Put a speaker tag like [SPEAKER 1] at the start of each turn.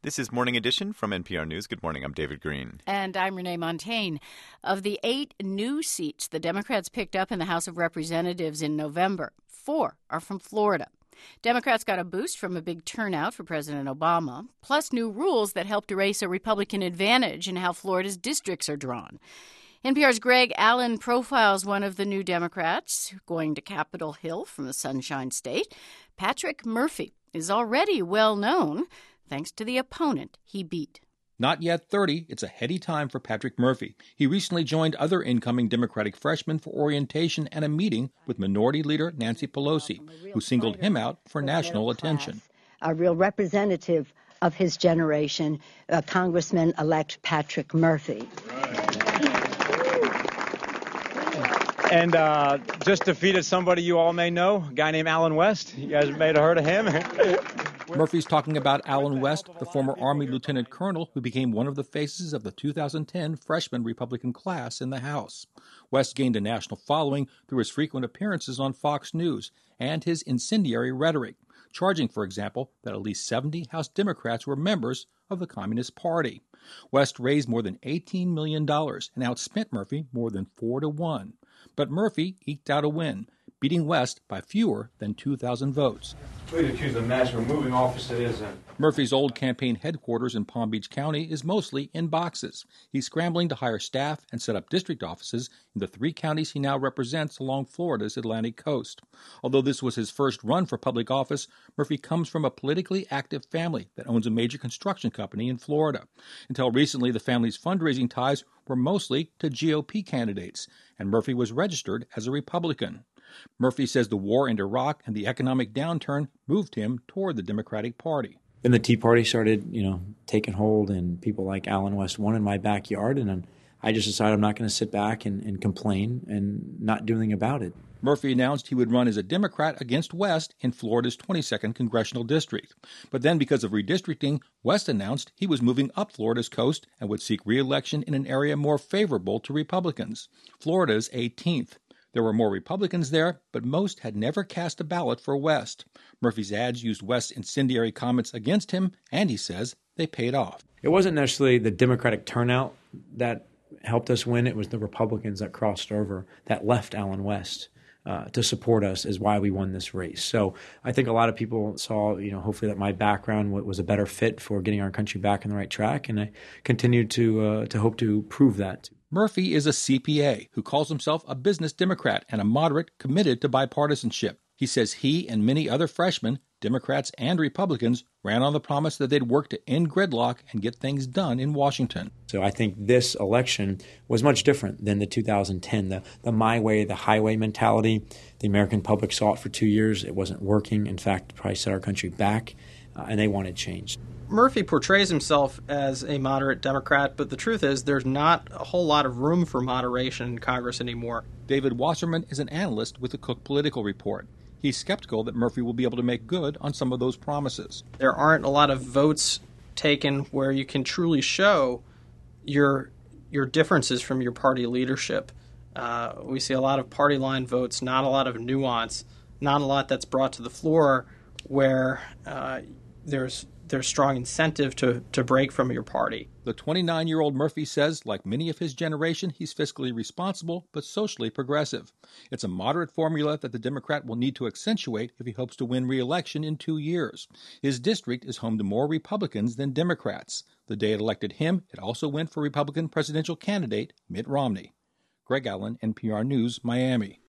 [SPEAKER 1] This is Morning Edition from NPR News. Good morning. I'm David Green.
[SPEAKER 2] And I'm Renee Montagne. Of the 8 new seats the Democrats picked up in the House of Representatives in November, 4 are from Florida. Democrats got a boost from a big turnout for President Obama, plus new rules that helped erase a Republican advantage in how Florida's districts are drawn. NPR's Greg Allen profiles one of the new Democrats going to Capitol Hill from the Sunshine State. Patrick Murphy is already well known thanks to the opponent he beat.
[SPEAKER 3] Not yet 30, it's a heady time for Patrick Murphy. He recently joined other incoming Democratic freshmen for orientation and a meeting with Minority Leader Nancy Pelosi, who singled him out for national attention.
[SPEAKER 4] A real representative of his generation, Congressman-elect Patrick Murphy.
[SPEAKER 5] And just defeated somebody you all may know, a guy named Allen West. You guys may have heard of him.
[SPEAKER 3] Murphy's talking about Allen West, the former Army lieutenant colonel who became one of the faces of the 2010 freshman Republican class in the House. West gained a national following through his frequent appearances on Fox News and his incendiary rhetoric, charging, for example, that at least 70 House Democrats were members of the Communist Party. West raised more than $18 million and outspent Murphy more than 4-1. But Murphy eked out a win, beating West by fewer than 2,000 votes.
[SPEAKER 5] Please excuse the mess. We're moving office it is in.
[SPEAKER 3] Murphy's old campaign headquarters in Palm Beach County is mostly in boxes. He's scrambling to hire staff and set up district offices in the 3 counties he now represents along Florida's Atlantic coast. Although this was his first run for public office, Murphy comes from a politically active family that owns a major construction company in Florida. Until recently, the family's fundraising ties were mostly to GOP candidates, and Murphy was registered as a Republican. Murphy says the war in Iraq and the economic downturn moved him toward the Democratic Party.
[SPEAKER 6] Then the Tea Party started, taking hold, and people like Allen West won in my backyard, and then I just decided I'm not going to sit back and complain and not do anything about it.
[SPEAKER 3] Murphy announced he would run as a Democrat against West in Florida's 22nd congressional district. But then, because of redistricting, West announced he was moving up Florida's coast and would seek re-election in an area more favorable to Republicans, Florida's 18th. There were more Republicans there, but most had never cast a ballot for West. Murphy's ads used West's incendiary comments against him, and he says they paid off.
[SPEAKER 6] It wasn't necessarily the Democratic turnout that helped us win. It was the Republicans that crossed over, that left Allen West to support us, is why we won this race. So I think a lot of people saw, hopefully that my background was a better fit for getting our country back on the right track, and I continue to hope to prove that.
[SPEAKER 3] Murphy is a CPA who calls himself a business Democrat and a moderate committed to bipartisanship. He says he and many other freshmen, Democrats and Republicans, ran on the promise that they'd work to end gridlock and get things done in Washington.
[SPEAKER 6] So I think this election was much different than the 2010, the my way, the highway mentality. The American public saw it for 2 years. It wasn't working. In fact, it probably set our country back, and they wanted change.
[SPEAKER 7] Murphy portrays himself as a moderate Democrat, but the truth is there's not a whole lot of room for moderation in Congress anymore.
[SPEAKER 3] David Wasserman is an analyst with the Cook Political Report. He's skeptical that Murphy will be able to make good on some of those promises.
[SPEAKER 7] There aren't a lot of votes taken where you can truly show your differences from your party leadership. We see a lot of party line votes, not a lot of nuance, not a lot that's brought to the floor where there's strong incentive to break from your party.
[SPEAKER 3] The 29-year-old Murphy says, like many of his generation, he's fiscally responsible but socially progressive. It's a moderate formula that the Democrat will need to accentuate if he hopes to win re-election in 2 years. His district is home to more Republicans than Democrats. The day it elected him, it also went for Republican presidential candidate Mitt Romney. Greg Allen, NPR News, Miami.